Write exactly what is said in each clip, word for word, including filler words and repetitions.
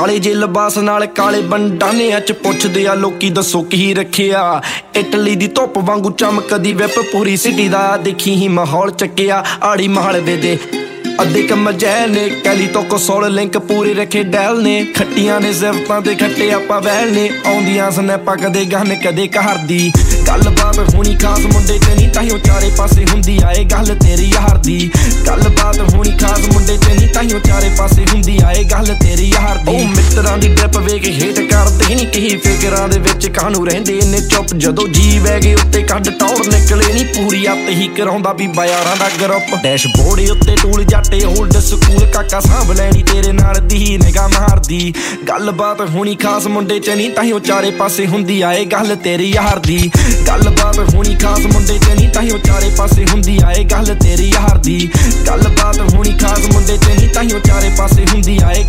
ਕਾਲੇ ਜੇ ਲਿਬਾਸ ਨਾਲ ਕਾਲੇ ਬੰਡਾਨਿਆਂ ਚ ਪੁੱਛਦੇ ਆ ਲੋਕੀ ਦੱਸੋ ਕੀ ਰੱਖਿਆ। ਇਟਲੀ ਦੀ ਧੁੱਪ ਵਾਂਗੂ ਚਮਕਦੀ ਵਿਪ ਪੂਰੀ ਸਿਟੀ ਦਾ ਦੇਖੀ ਹੀ ਮਾਹੌਲ ਚੱਕਿਆ। ਆੜੀ ਮਹਲਵੇ ਦੇ ਅੱਧੇ ਕੰਮ ਜੈ ਨੇ ਕੈਲੀ ਤੋਂ ਕੋਸੋਲ ਲਿੰਕ ਪੂਰੇ ਰੱਖੇ ਡੈਲ ਨੇ। ਖੱਟੀਆਂ ਨੇ ਜ਼ਿਫਤਾਂ ਤੇ ਖੱਟੇ ਆਪਾਂ ਵੈਲ ਨੇ ਆਉਂਦੀਆਂ ਸਨੈਪਾਂ ਕਦੇ ਗਨ ਕਦੇ ਘਰ ਦੀ। ਗੱਲਬਾਤ ਹੋਣੀ ਖਾਸ ਮੁੰਡੇ ਚ ਨਹੀਂ ਤਾਈਓ ਚਾਰੇ ਪਾਸੇ ਹੁੰਦੀ ਆਏ ਗੱਲ ਤੇਰੀ ਯਾਰ ਦੀ। ਗੱਲਬਾਤ ਹੋਣੀ ਖਾਸ ਮੁੰਡੇ ਚ ਨਹੀਂ ਤਾਈਓ ਚਾਰੇ ਪਾਸੇ ਹੁੰਦੀ ਆਏ ਗੱਲ ਤੇਰੀ ਯਾਰ ਦੀ। ਉਹ ਮਿੱਤਰਾਂ ਦੀ ਡਿਪ ਵੇਖ ਹੇਟ ਕਰਦੇ ਨਹੀਂ ਕਹੀ ਫਿਕਰਾਂ ਦੇ ਵਿੱਚ ਕਾਹਨੂੰ ਰਹਿੰਦੇ ਨੇ ਚੁੱਪ। ਜਦੋਂ ਜੀ ਵਹਿ ਗਏ ਉੱਤੇ ਕੱਢ ਟੌਰ ਨਿਕਲੇ ਨਹੀਂ ਪੂਰੀ ਅੱਤ ਹੀ ਕਰਾਉਂਦਾ ਵੀ ਬਾਜ਼ਾਰਾਂ ਦਾ ਗਰੁੱਪ। ਡੈਸ਼ਬੋਰਡ ਉੱਤੇ ਟੂਲ ਜੱਟੇ ਓਲਡ ਸਕੂਲ ਕਾਕਾ ਸਾਂਭ ਲੈਣੀ ਤੇਰੇ ਨਾਲ ਦੀ ਨਿਗਾਹ ਮਾਰਦੀ। ਗੱਲਬਾਤ ਹੋਣੀ ਖਾਸ ਮੁੰਡੇ ਚ ਨਹੀਂ ਤਾਈਓ ਚਾਰੇ ਪਾਸੇ ਹੁੰਦੀ ਆਏ ਗੱਲ ਤੇਰੀ ਯਾਰ ਦੀ। ਗੱਲਬਾਤ ਹੋਣੀ ਖਾਸ ਮੁੰਡੇ ਚ ਨਹੀਂ ਤਾਈਓ ਚਾਰੇ ਪਾਸੇ ਹੁੰਦੀ ਆਏ ਗੱਲ ਤੇਰੀ ਯਾਰ ਦੀ। ਗੱਲਬਾਤ ਹੋਣੀ ਖਾਸ ਮੁੰਡੇ ਚ ਨਹੀਂ ਤਾਈਓ ਚਾਰੇ ਪਾਸੇ ਹੁੰਦੀ ਆਏ।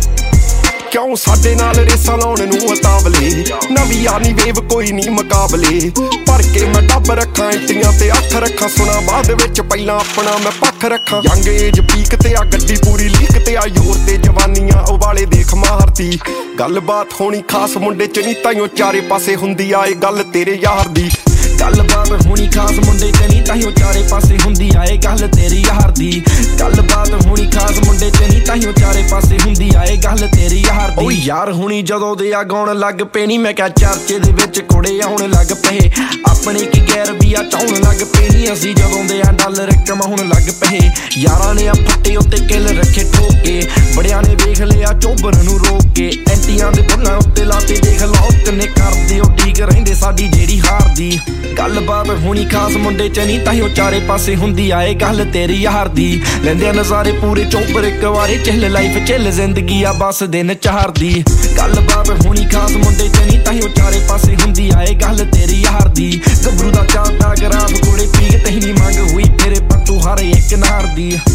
ਕਿਉਂ ਸਾਡੇ ਨਾਲ ਰੇਸਾਂ ਲਾਉਣ ਨੂੰ ਉਤਾਵਲੇ ਨਵੀਂ ਯਾਨੀ ਵੇਵ ਕੋਈ ਨਹੀਂ ਮੁਕਾਬਲੇ। ਭਰ ਕੇ ਮੈਂ ਡੱਬ ਰੱਖਾਂ ਇੰਟੀਆਂ ਤੇ ਅੱਖ ਰੱਖਾਂ ਸੁਣਾ ਬਾਅਦ ਵਿੱਚ ਪਹਿਲਾਂ ਆਪਣਾ ਮੈਂ ਪੱਖ ਰੱਖਾਂ। ਯੰਗ ਏਜ ਪੀਕ ਤੇ ਆ ਗੱਡੀ ਪੂਰੀ ਲੀਕ ਤੇ ਆ ਯੋਰ ਤੇ ਜਵਾਨੀਆਂ ਉਵਾਲੇ ਦੇਖ ਮਾਰਦੀ। ਗੱਲਬਾਤ ਹੋਣੀ ਖਾਸ ਮੁੰਡੇ ਚ ਨਹੀਂ ਤਾਈਓ ਚਾਰੇ ਪਾਸੇ ਹੁੰਦੀ ਆਏ ਗੱਲ ਤੇਰੇ ਯਾਰ ਦੀ। ਗੱਲਬਾਤ ਹੋਣੀ ਖਾਸ ਮੁੰਡੇ ਚ ਨਹੀਂ ਤਾਈਓ ਚਾਰੇ ਪਾਸੇ ਹੁੰਦੀ ਆਏ ਗੱਲ ਤੇਰੀ ਯਾਰ ਦੀ। ਗੱਲਬਾਤ ਹੋਣੀ ਖਾਸ ਮੁੰਡੇ ਚ ਨਹੀਂ ਤਾਈਓ ਚਾਰੇ ਪਾਸੇ ਹੁੰਦੀ ਆਏ ਗੱਲ ਤੇਰੀ ਯਾਰ ਦੀ। ਓ ਯਾਰ ਹੁਣੀ ਜਦੋਂ ਦੇ ਆ ਗਾਉਣ ਲੱਗ ਪਏ ਨੀ ਮੈਂ ਕਿਹਾ ਚਰਚੇ ਦੇ ਵਿੱਚ ਕੁੜੇ ਆਉਣ ਲੱਗ ਪਏ। ਆਪਣੇ ਕੀ ਗੈਰ ਵੀ ਆ ਚਾਉਣ ਲੱਗ ਪਏ ਨੀ ਅਸੀਂ ਜਦੋਂ ਦੇ ਆ ਡਾਲਰ ਕਮਾਉਣ ਲੱਗ ਪਏ। ਯਾਰਾਂ ਨੇ ਆ ਫੱਟੇ ਉੱਤੇ ਕਿੱਲ ਰੱਖੇ ਠੋਕੇ ਬੜਿਆਂ ਨੇ ਵੇਖ ਲਿਆ ਚੋਬਰ ਨੂੰ ਰੋਕ ਕੇ। ਐਂਟੀਆਂ ਦੇ ਬੁੱਲਾਂ ਉੱਤੇ ਲਾਤੇ ਦੇਖ ਲਓ ਕਿੰਨੇ ਕਰਦੇ ਉਹ ਠੀਕ ਰਹਿੰਦੇ ਸਾਡੀ ਜਿਹੜੀ ਹਾਰ ਦੀ। ਗੱਲਬਾਤ ਹੋਣੀ ਖਾਸ ਮੁੰਡੇ ਚ ਨਹੀਂ ਤਾਈਓ ਚਾਰੇ ਪਾਸੇ ਹੁੰਦੀ ਆਏ ਗੱਲ ਤੇਰੀ ਯਾਰ ਦੀ। ਲੈਂਦੇ ਨਜ਼ਾਰੇ ਪੂਰੇ ਚੋਬਰ ਇੱਕ ਵਾਰੀ ਚਿੱਲ ਲਾਈਫ ਚਿੱਲ ਜ਼ਿੰਦਗੀ ਆ ਬਸ ਦਿਨ ਚਾਰ ਦੀ। ਗੱਲਬਾਤ ਹੋਣੀ ਖਾਸ ਮੁੰਡੇ ਚ ਨਹੀਂ ਤਾਈਓ ਚਾਰੇ ਪਾਸੇ ਹੁੰਦੀ ਆਏ ਗੱਲ ਤੇਰੀ ਯਾਰ ਦੀ। ਗੱਭਰੂ ਦਾ ਚਾਂਦਾ ਗਰਾਬ ਕੋਲੇ ਪੀਕ ਤਹੀਂ ਨੀ ਮੰਗ ਹੋਈ ਤੇਰੇ ਪੱਟੂ ਹਰ ਇੱਕ ਨਾਰ ਦੀ।